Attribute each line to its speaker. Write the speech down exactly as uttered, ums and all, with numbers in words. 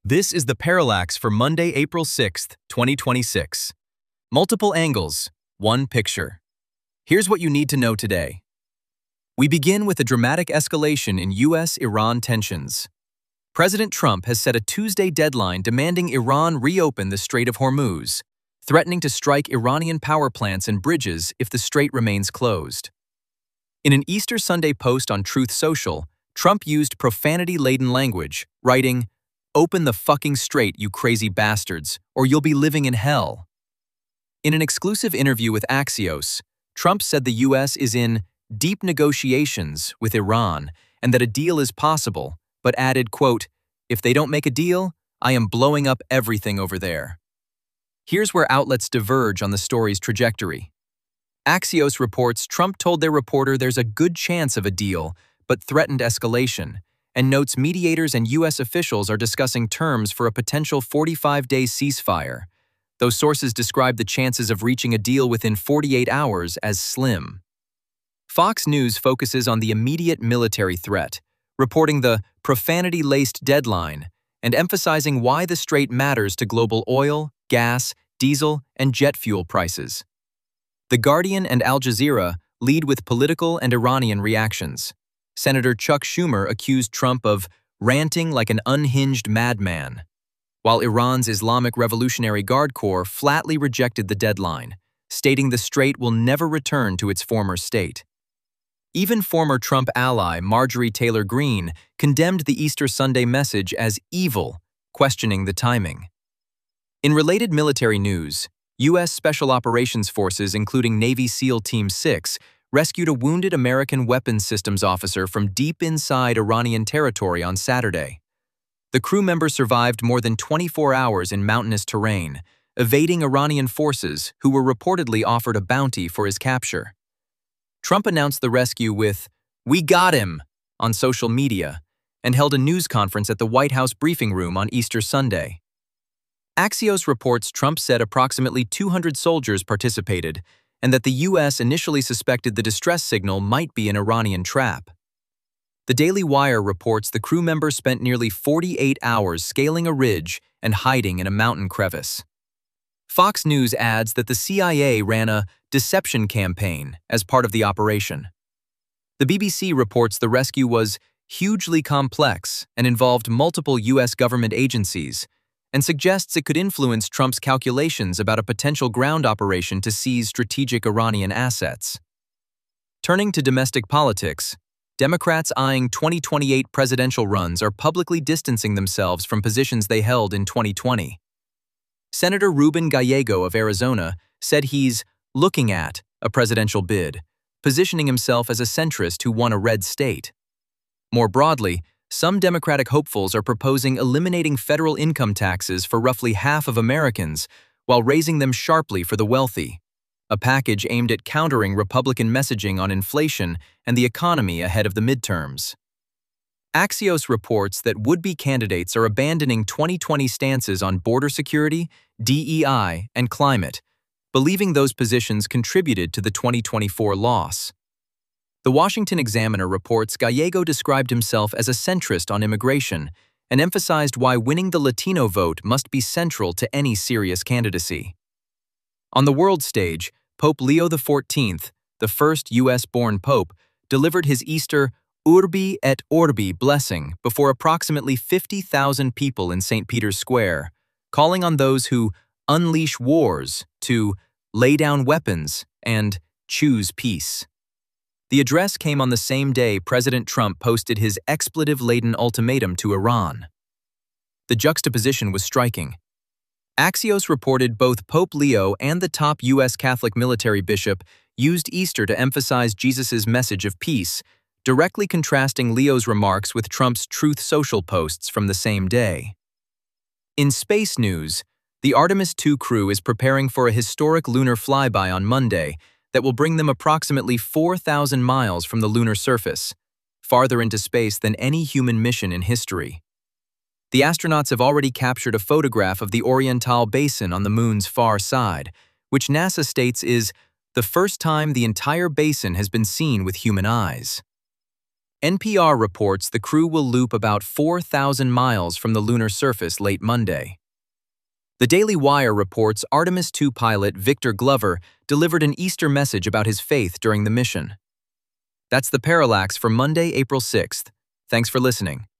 Speaker 1: This is the Parallax for Monday, April sixth, twenty twenty-six. Multiple angles, one picture. Here's what you need to know today. We begin with a dramatic escalation in U S Iran tensions. President Trump has set a Tuesday deadline demanding Iran reopen the Strait of Hormuz, threatening to strike Iranian power plants and bridges if the strait remains closed. In an Easter Sunday post on Truth Social, Trump used profanity-laden language, writing, "Open the fucking strait, you crazy bastards, or you'll be living in hell." In an exclusive interview with Axios, Trump said the U S is in deep negotiations with Iran and that a deal is possible, but added, quote, "If they don't make a deal, I am blowing up everything over there." Here's where outlets diverge on the story's trajectory. Axios reports Trump told their reporter there's a good chance of a deal, but threatened escalation, and notes mediators and U S officials are discussing terms for a potential forty-five day ceasefire. Those sources describe the chances of reaching a deal within forty-eight hours as slim. Fox News focuses on the immediate military threat, reporting the profanity-laced deadline and emphasizing why the strait matters to global oil, gas, diesel, and jet fuel prices. The Guardian and Al Jazeera lead with political and Iranian reactions. Senator Chuck Schumer accused Trump of ranting like an unhinged madman, while Iran's Islamic Revolutionary Guard Corps flatly rejected the deadline, stating the strait will never return to its former state. Even former Trump ally Marjorie Taylor Greene condemned the Easter Sunday message as evil, questioning the timing. In related military news, U S Special Operations Forces, including Navy SEAL Team six, rescued a wounded American weapons systems officer from deep inside Iranian territory on Saturday. The crew member survived more than twenty-four hours in mountainous terrain, evading Iranian forces who were reportedly offered a bounty for his capture. Trump announced the rescue with, "We got him," on social media, and held a news conference at the White House briefing room on Easter Sunday. Axios reports Trump said approximately two hundred soldiers participated, and that the U S initially suspected the distress signal might be an Iranian trap. The Daily Wire reports the crew member spent nearly forty-eight hours scaling a ridge and hiding in a mountain crevice. Fox News adds that the C I A ran a deception campaign as part of the operation. The B B C reports the rescue was hugely complex and involved multiple U S government agencies, and suggests it could influence Trump's calculations about a potential ground operation to seize strategic Iranian assets. Turning to domestic politics, Democrats eyeing twenty twenty-eight presidential runs are publicly distancing themselves from positions they held in twenty twenty. Senator Ruben Gallego of Arizona said he's looking at a presidential bid, positioning himself as a centrist who won a red state. More broadly, some Democratic hopefuls are proposing eliminating federal income taxes for roughly half of Americans while raising them sharply for the wealthy, a package aimed at countering Republican messaging on inflation and the economy ahead of the midterms. Axios reports that would-be candidates are abandoning twenty twenty stances on border security, D E I, and climate, believing those positions contributed to the twenty twenty-four loss. The Washington Examiner reports Gallego described himself as a centrist on immigration and emphasized why winning the Latino vote must be central to any serious candidacy. On the world stage, Pope Leo the fourteenth, the first U S-born pope, delivered his Easter Urbi et Orbi blessing before approximately fifty thousand people in Saint Peter's Square, calling on those who unleash wars to lay down weapons and choose peace. The address came on the same day President Trump posted his expletive-laden ultimatum to Iran. The juxtaposition was striking. Axios reported both Pope Leo and the top U S Catholic military bishop used Easter to emphasize Jesus' message of peace, directly contrasting Leo's remarks with Trump's Truth Social posts from the same day. In space news, the Artemis two crew is preparing for a historic lunar flyby on Monday that will bring them approximately four thousand miles from the lunar surface, farther into space than any human mission in history. The astronauts have already captured a photograph of the Oriental Basin on the moon's far side, which NASA states is the first time the entire basin has been seen with human eyes. N P R reports the crew will loop about four thousand miles from the lunar surface late Monday. The Daily Wire reports Artemis two pilot Victor Glover delivered an Easter message about his faith during the mission. That's the Parallax for Monday, April sixth. Thanks for listening.